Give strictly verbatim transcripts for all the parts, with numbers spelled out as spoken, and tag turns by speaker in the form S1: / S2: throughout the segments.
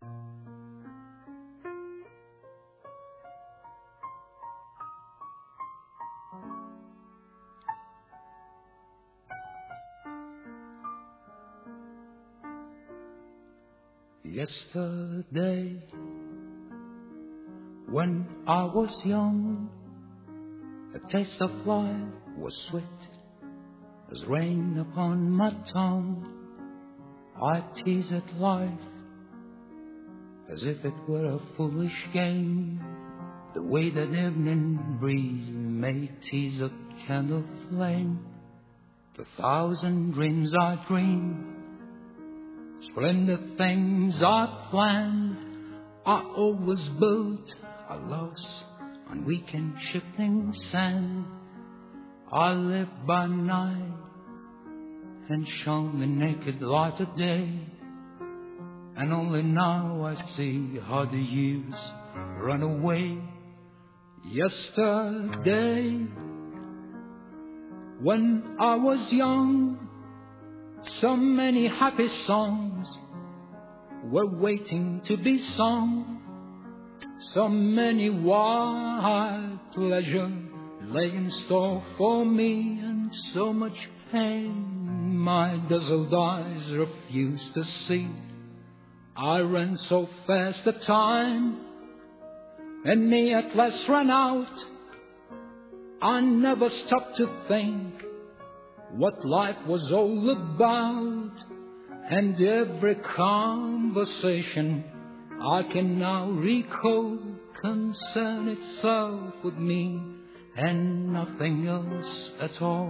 S1: Yesterday, when I was young, the taste of life was sweet as rain upon my tongue. I teased life as if it were a foolish game, the way that evening breeze may tease a candle flame. The thousand dreams I dreamed, splendid things I planned, I always built a loss on weekend shifting sand. I lived by night and shone the naked light of day, and only now I see how the years run away. Yesterday, when I was young, so many happy songs were waiting to be sung. So many wild pleasures lay in store for me, and so much pain my dazzled eyes refused to see. I ran so fast that time and me at last ran out. I never stopped to think what life was all about, and every conversation I can now recall concern itself with me and nothing else at all.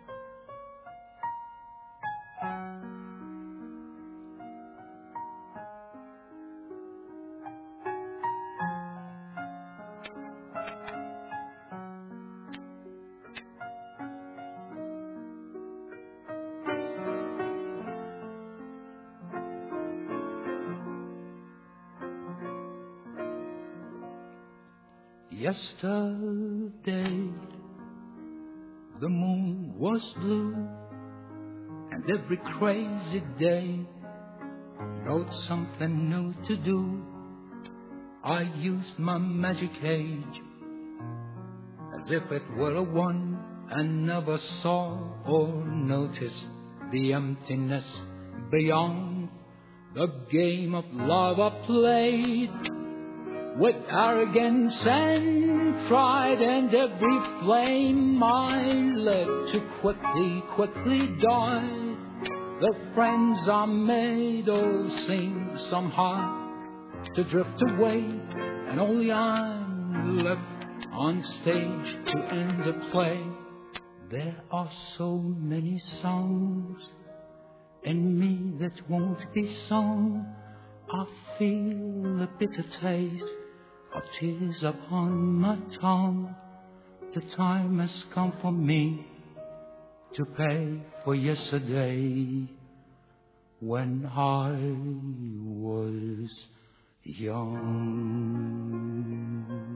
S1: Yesterday, the moon was blue, and every crazy day brought something new to do. I used my magic age as if it were a wand, and never saw or noticed the emptiness beyond. The game of love I played with arrogance and pride, and every flame I let to quickly, quickly die. The friends I made all seemed somehow to drift away, and only I'm left on stage to end the play. There are so many songs in me that won't be sung. I feel a bitter taste of tears upon my tongue. The time has come for me to pay for yesterday when I was young.